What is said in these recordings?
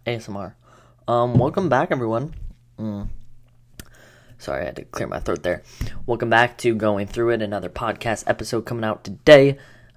ASMR. Welcome back, everyone. Sorry, I had to clear my throat there. Welcome back to Going Through It, another podcast episode coming out today.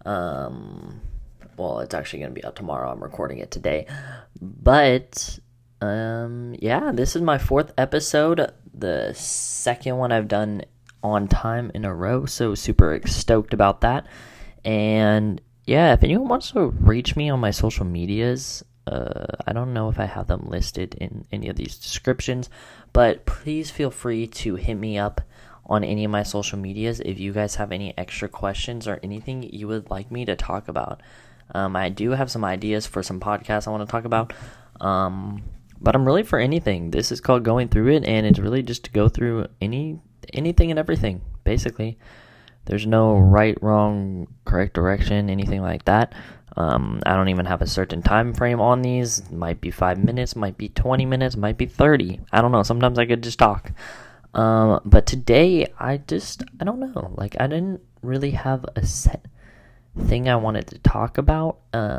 Well, it's actually going to be out tomorrow. I'm recording it today. But, this is my fourth episode. The second one I've done on time in a row, so super stoked about that. And, yeah, if anyone wants to reach me on my social medias, I don't know if I have them listed in any of these descriptions, but please feel free to hit me up on any of my social medias if you guys have any extra questions or anything you would like me to talk about. I do have some ideas for some podcasts I want to talk about, but I'm really for anything. This is called Going Through It, and it's really just to go through anything and everything, basically. There's no right, wrong, correct direction, anything like that. I don't even have a certain time frame on these. It might be 5 minutes, might be 20 minutes, might be 30. I don't know. Sometimes I could just talk. But today, I don't know. Like, I didn't really have a set thing I wanted to talk about.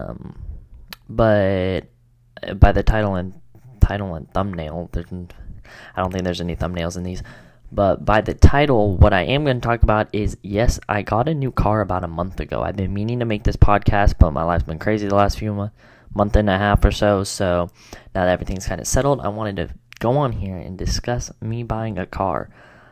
But by the title and thumbnail, I don't think there's any thumbnails in these. But by the title, what I am going to talk about is, yes, I got a new car about a month ago. I've been meaning to make this podcast, but my life's been crazy the last month and a half or so. So now that everything's kind of settled, I wanted to go on here and discuss me buying a car.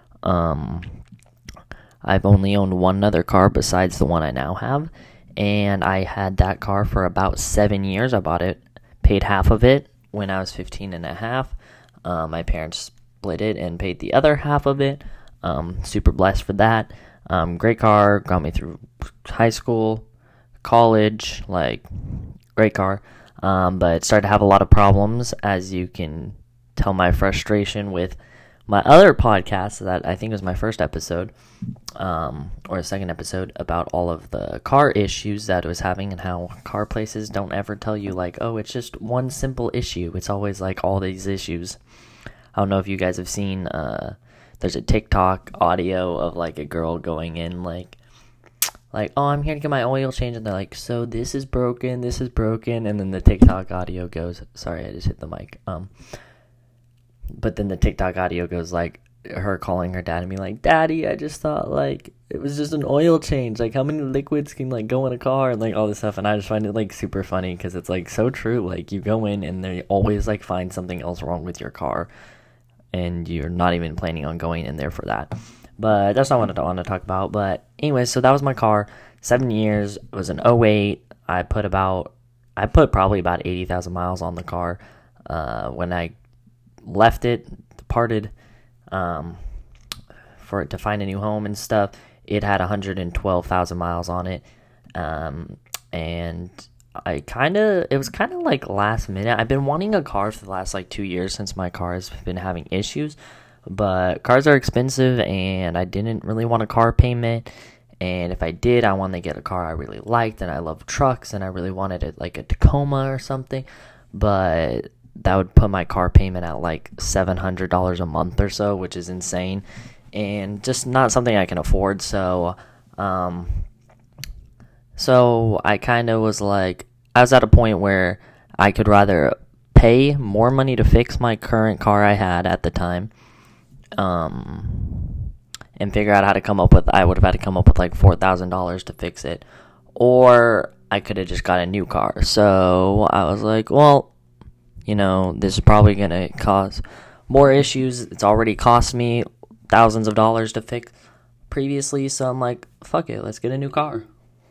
I've only owned one other car besides the one I now have, and I had that car for about 7 years. I bought it, paid half of it when I was 15 and a half. My parents split it and paid the other half of it. Super blessed for that. Great car, got me through high school, college, great car. But it started to have a lot of problems, as you can tell my frustration with my other podcast that I think was my first episode, or a second episode, about all of the car issues that it was having and how car places don't ever tell you, it's just one simple issue. It's always all these issues. I don't know if you guys have seen, there's a TikTok audio of, a girl going in, oh, I'm here to get my oil changed, and they're like, so this is broken, and then the TikTok audio goes, sorry, I just hit the mic, but then the TikTok audio goes, her calling her dad and being like, Daddy, I just thought, it was just an oil change, how many liquids can, go in a car, and, all this stuff, and I just find it, super funny, because it's, so true, you go in, and they always, find something else wrong with your car, and you're not even planning on going in there for that. But that's not what I want to talk about. But anyway, so that was my car. 7 years. It was an '08. I put probably about 80,000 miles on the car. When I left it, departed, for it to find a new home and stuff, it had 112,000 miles on it. And it was kind of last minute. I've been wanting a car for the last 2 years since my car has been having issues, but cars are expensive and I didn't really want a car payment, and if I did, I wanted to get a car I really liked, and I love trucks, and I really wanted it a Tacoma or something, but that would put my car payment at $700 a month or so, which is insane, and just not something I can afford. So I kind of was I was at a point where I could rather pay more money to fix my current car I had at the time, and figure out how to I would have had to come up with $4,000 to fix it, or I could have just got a new car. So I was well, this is probably going to cause more issues. It's already cost me thousands of dollars to fix previously, so I'm fuck it, let's get a new car.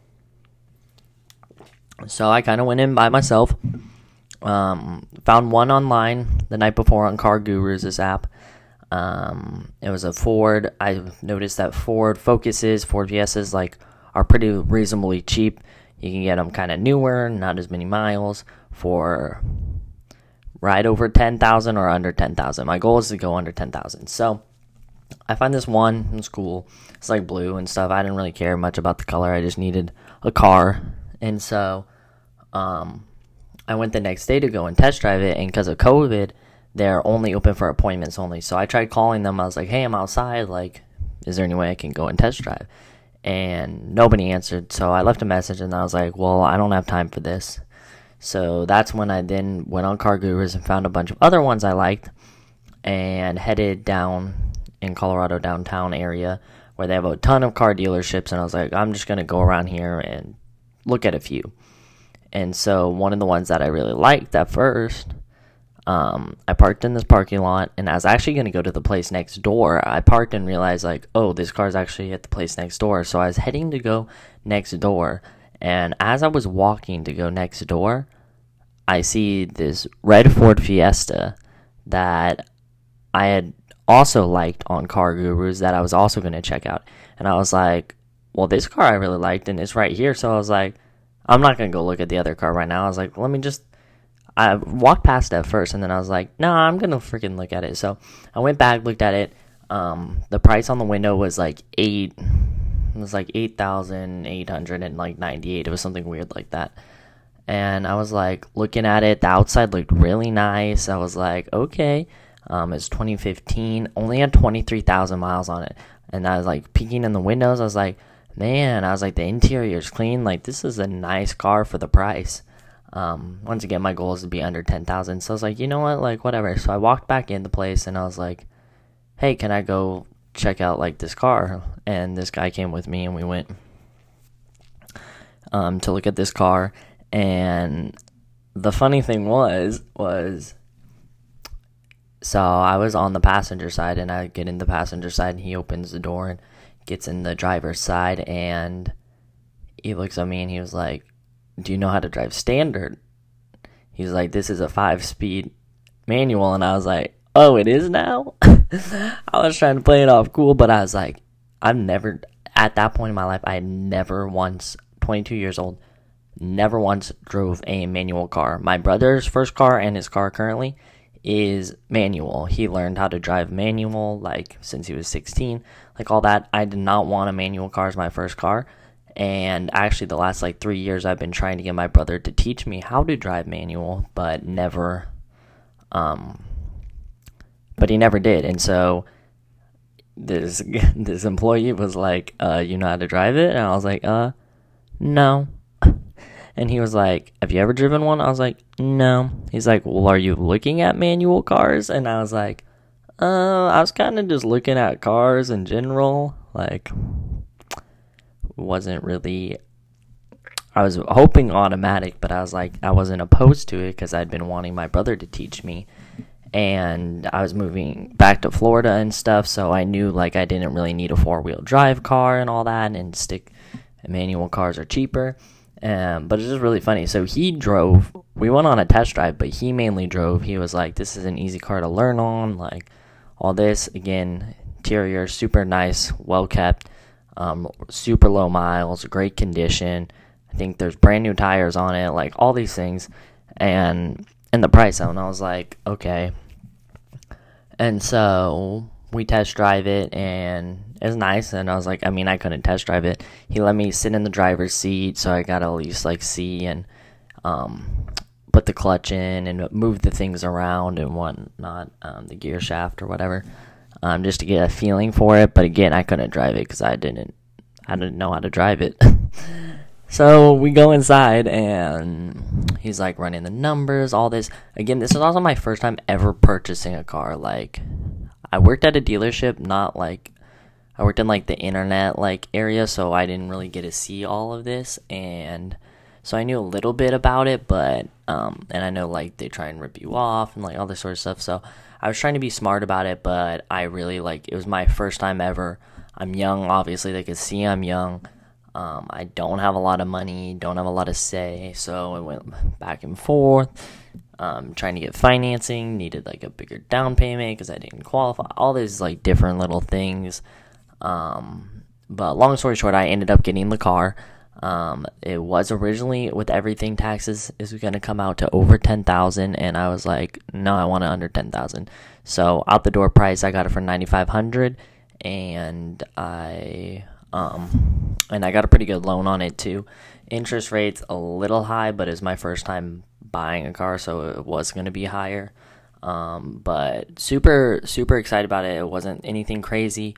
So I kind of went in by myself, found one online the night before on Car Gurus, this app. It was a Ford. I noticed that Ford Focuses, Ford Fiestas, are pretty reasonably cheap. You can get them kind of newer, not as many miles, for right over 10,000 or under 10,000. My goal is to go under 10,000. So I find this one. It's cool. It's blue and stuff. I didn't really care much about the color. I just needed a car. And so I went the next day to go and test drive it, and because of COVID, they're only open for appointments only. So I tried calling them. I was like, hey, I'm outside. Is there any way I can go and test drive? And nobody answered. So I left a message, and I was like, well, I don't have time for this. So that's when I then went on Car Gurus and found a bunch of other ones I liked, and headed down in Colorado downtown area where they have a ton of car dealerships. And I was like, I'm just going to go around here and look at a few. And so one of the ones that I really liked at first, I parked in this parking lot, and I was actually going to go to the place next door. I parked and realized, like, oh, this car's actually at the place next door. So I was heading to go next door, and as I was walking to go next door, I see this red Ford Fiesta that I had also liked on Car Gurus that I was also going to check out. And I was like, well, this car I really liked, and it's right here. So I was like, I'm not going to go look at the other car right now. I was like, I walked past it first, and then I was like, no, I'm going to freaking look at it. So I went back, looked at it. The price on the window was like $8,898. It was something weird like that. And I was like looking at it. The outside looked really nice. I was like, okay. It's 2015, only had 23,000 miles on it. And I was like peeking in the windows. I was like, man, the interior's clean. Like, this is a nice car for the price. Once again, my goal is to be under 10,000. So I was like, you know what, like, whatever. So I walked back in the place, and I was like, hey, can I go check out, like, this car? And this guy came with me, and we went to look at this car. And the funny thing was so I was on the passenger side, and I get in the passenger side, and he opens the door and gets in the driver's side, and he looks at me, and he was like, do you know how to drive standard? He's like, this is a 5-speed manual. And I was like, oh, it is now? I was trying to play it off cool, but I was like, at that point in my life, I had never once, 22 years old, never once drove a manual car. My brother's first car and his car currently is manual. He learned how to drive manual, like, since he was 16, like, all that. I did not want a manual car as my first car. And actually, the last, 3 years, I've been trying to get my brother to teach me how to drive manual, but he never did. And so this employee was like, you know how to drive it? And I was like, no. And he was like, have you ever driven one? I was like, no. He's like, well, are you looking at manual cars? And I was like, I was kind of just looking at cars in general. Like, wasn't really, I was hoping automatic, but I was like, I wasn't opposed to it because I'd been wanting my brother to teach me. And I was moving back to Florida and stuff, so I knew, like, I didn't really need a 4-wheel drive car and all that, and manual cars are cheaper. But it's just really funny. So he drove, we went on a test drive, but he mainly drove. He was like, this is an easy car to learn on, like, all this. Again, interior, super nice, well kept, super low miles, great condition. I think there's brand new tires on it, like, all these things. And in the price zone, I was like, okay. And so we test drive it, and it was nice. And I was like, I couldn't test drive it. He let me sit in the driver's seat, so I got to at least, see and put the clutch in and move the things around and whatnot, the gear shaft or whatever, just to get a feeling for it. But again, I couldn't drive it because I didn't know how to drive it. So we go inside, and he's like running the numbers, all this. Again, this is also my first time ever purchasing a car. Like, I worked at a dealership, I worked in the internet area, so I didn't really get to see all of this. And so I knew a little bit about it, but and I know they try and rip you off and all this sort of stuff. So I was trying to be smart about it, but I really it was my first time ever. I'm young, obviously. They could see I'm young. I don't have a lot of money, don't have a lot of say, so I went back and forth, trying to get financing, needed a bigger down payment because I didn't qualify, all these different little things. But long story short, I ended up getting the car. It was originally, with everything, taxes is going to come out to over 10,000, and I was like, no, I want it under 10,000. So out the door price, I got it for 9,500, and I got a pretty good loan on it too. Interest rate's a little high, but it's my first time buying a car, so it was going to be higher. But super, super excited about it. It wasn't anything crazy.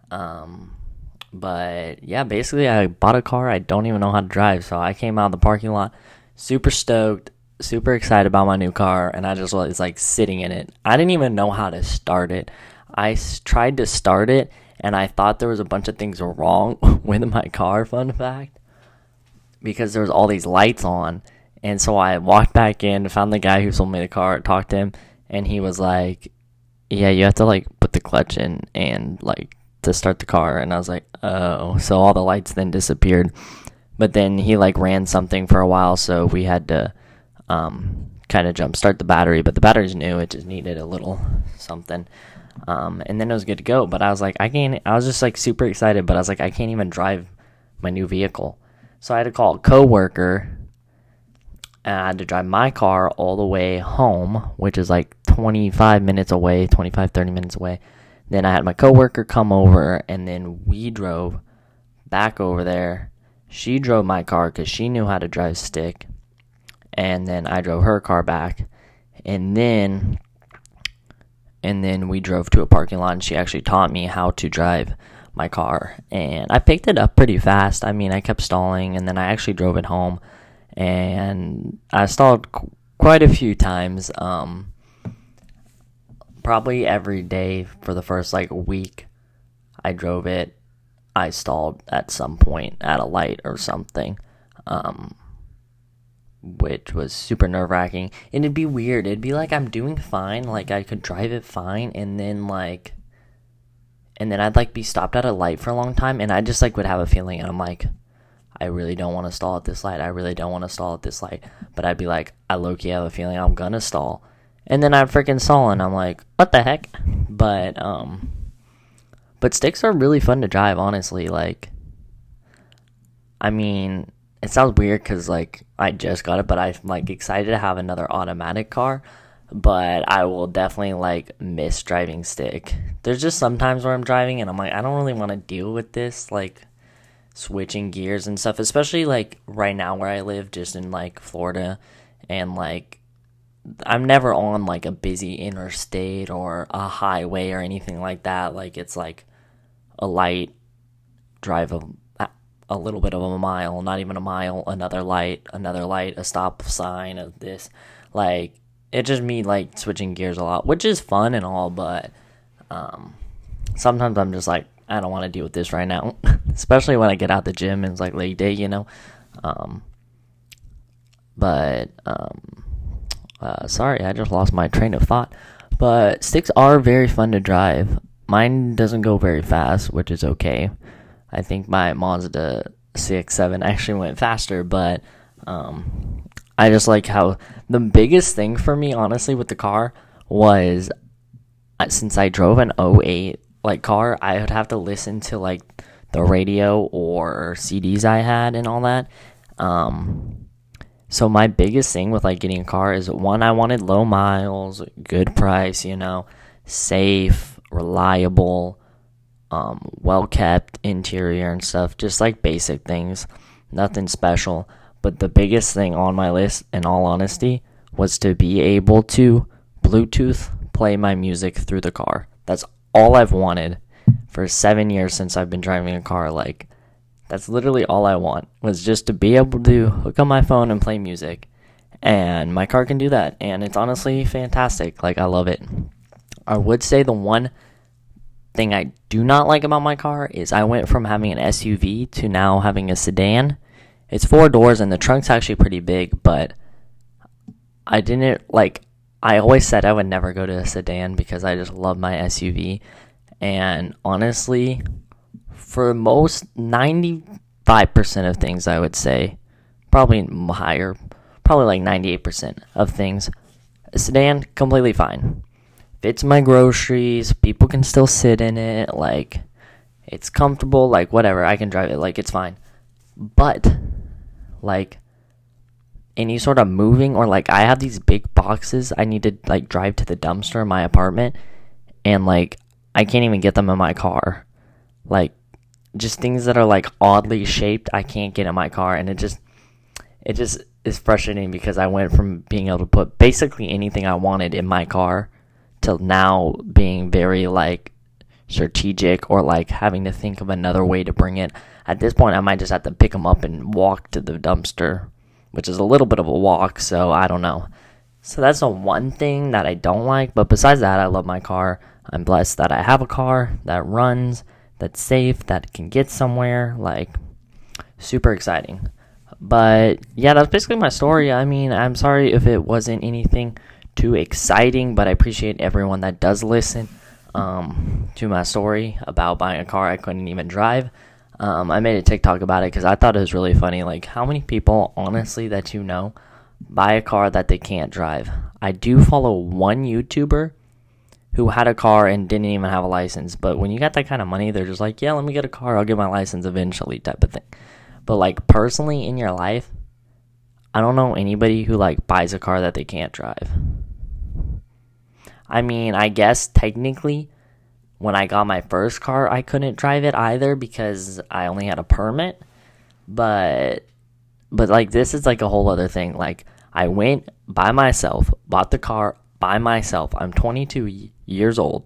But yeah, basically I bought a car I don't even know how to drive. So I came out of the parking lot super stoked, super excited about my new car, and I just was like sitting in it. I didn't even know how to start it. Tried to start it, and I thought there was a bunch of things wrong with my car, fun fact, because there was all these lights on. And so I walked back in, found the guy who sold me the car, talked to him, and he was like, yeah, you have to like put the clutch in and like to start the car. And I was like, oh. So all the lights then disappeared. But then he like ran something for a while, so we had to kind of jump start the battery. But the battery's new, it just needed a little something. And then it was good to go. But I was like, I was just like super excited, but I was like, I can't even drive my new vehicle. So I had to call a coworker, and I had to drive my car all the way home, which is like 25 minutes away, 25, 30 minutes away. Then I had my coworker come over, and then we drove back over there. She drove my car because she knew how to drive stick. And then I drove her car back. And then we drove to a parking lot, and she actually taught me how to drive my car. And I picked it up pretty fast. I mean, I kept stalling, and then I actually drove it home. And I stalled quite a few times, probably every day for the first like week I drove it. I stalled at some point at a light or something, which was super nerve-wracking. And it'd be weird. It'd be like I'm doing fine, like I could drive it fine, and then I'd like be stopped at a light for a long time, and I just like would have a feeling, and I'm like, I really don't want to stall at this light. I really don't want to stall at this light. But I'd be like, I low-key have a feeling I'm going to stall. And then I'd freaking stall, and I'm like, what the heck? But sticks are really fun to drive, honestly. Like, I mean, it sounds weird because, like, I just got it, but I'm, like, excited to have another automatic car. But I will definitely, like, miss driving stick. There's just some times where I'm driving, and I'm like, I don't really want to deal with this, like, switching gears and stuff, especially like right now where I live, just in like Florida, and like I'm never on like a busy interstate or a highway or anything like that. Like it's like a light, drive a little bit of a mile, not even a mile, another light, a stop sign of this. Like it just me like switching gears a lot, which is fun and all, but sometimes I'm just like, I don't want to deal with this right now, especially when I get out the gym and it's like late day, you know. Sorry, I just lost my train of thought. But sticks are very fun to drive. Mine doesn't go very fast, which is okay. I think my Mazda 6-7 actually went faster, but I just like how the biggest thing for me, honestly, with the car was since I drove an 08 like car, I would have to listen to like the radio or CDs I had and all that. So my biggest thing with like getting a car is, one, I wanted low miles, good price, you know, safe, reliable, well kept interior and stuff, just like basic things, nothing special. But the biggest thing on my list, in all honesty, was to be able to Bluetooth play my music through the car. That's all I've wanted for 7 years since I've been driving a car. Like, that's literally all I want, was just to be able to hook up my phone and play music. And my car can do that, and it's honestly fantastic. Like, I love it. I would say the one thing I do not like about my car is I went from having an SUV to now having a sedan. It's 4 doors, and the trunk's actually pretty big, but I always said I would never go to a sedan because I just love my SUV. And honestly, for most 95% of things, I would say, probably higher, probably like 98% of things, a sedan, completely fine. Fits my groceries, people can still sit in it, like, it's comfortable, like, whatever, I can drive it, like, it's fine. But, like, any sort of moving, or like, I have these big boxes I need to like drive to the dumpster in my apartment, and like I can't even get them in my car. Like, just things that are like oddly shaped, I can't get in my car, and it just is frustrating because I went from being able to put basically anything I wanted in my car to now being very like strategic, or like having to think of another way to bring it. At this point, I might just have to pick them up and walk to the dumpster which is a little bit of a walk, so I don't know. So that's the one thing that I don't like, but besides that, I love my car. I'm blessed that I have a car that runs, that's safe, that can get somewhere, like, super exciting. But yeah, that's basically my story. I mean, I'm sorry if it wasn't anything too exciting, but I appreciate everyone that does listen to my story about buying a car I couldn't even drive. I made a TikTok about it because I thought it was really funny. Like, how many people, honestly, that you know, buy a car that they can't drive? I do follow one YouTuber who had a car and didn't even have a license. But when you got that kind of money, they're just like, yeah, let me get a car. I'll get my license eventually type of thing. But, like, personally in your life, I don't know anybody who, like, buys a car that they can't drive. I mean, I guess technically when I got my first car, I couldn't drive it either because I only had a permit. But like, this is like a whole other thing. Like, I went by myself, bought the car by myself. I'm 22 years old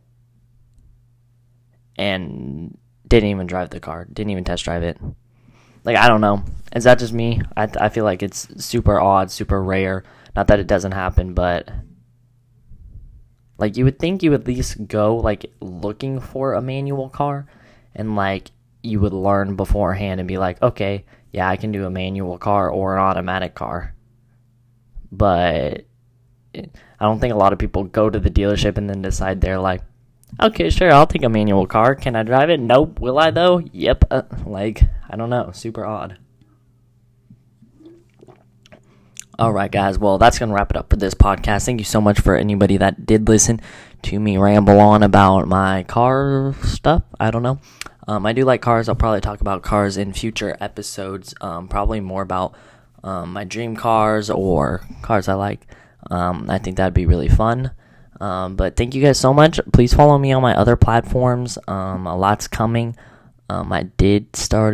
and didn't even drive the car. Didn't even test drive it. Like, I don't know. Is that just me? I feel like it's super odd, super rare. Not that it doesn't happen, but like, you would think you would at least go, like, looking for a manual car, and, like, you would learn beforehand and be like, okay, yeah, I can do a manual car or an automatic car. But I don't think a lot of people go to the dealership and then decide they're like, okay, sure, I'll take a manual car. Can I drive it? Nope. Will I, though? Yep. Like, I don't know. Super odd. Alright, guys, well, that's going to wrap it up for this podcast. Thank you so much for anybody that did listen to me ramble on about my car stuff. I don't know. I do like cars. I'll probably talk about cars in future episodes, probably more about my dream cars or cars I like. I think that'd be really fun. But thank you guys so much. Please follow me on my other platforms. A lot's coming. I did start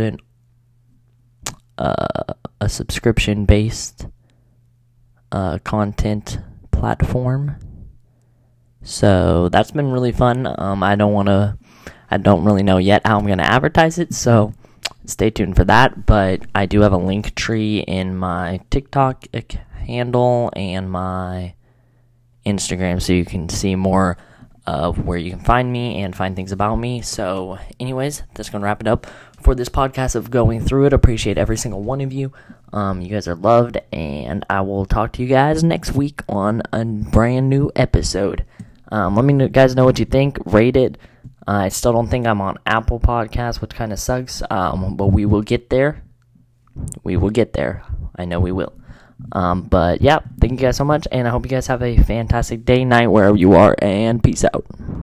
a subscription-based content platform, so that's been really fun. I don't really know yet how I'm going to advertise it, so stay tuned for that. But I do have a link tree in my TikTok handle and my Instagram, so you can see more of where you can find me and find things about me. So anyways, that's going to wrap it up for this podcast of Going Through It. Appreciate every single one of you. You guys are loved, and I will talk to you guys next week on a brand new episode. Let me guys know what you think. Rate it. I still don't think I'm on Apple Podcasts, which kind of sucks, but we will get there. We will get there. I know we will. But yeah, thank you guys so much, and I hope you guys have a fantastic day, night, wherever you are, and peace out.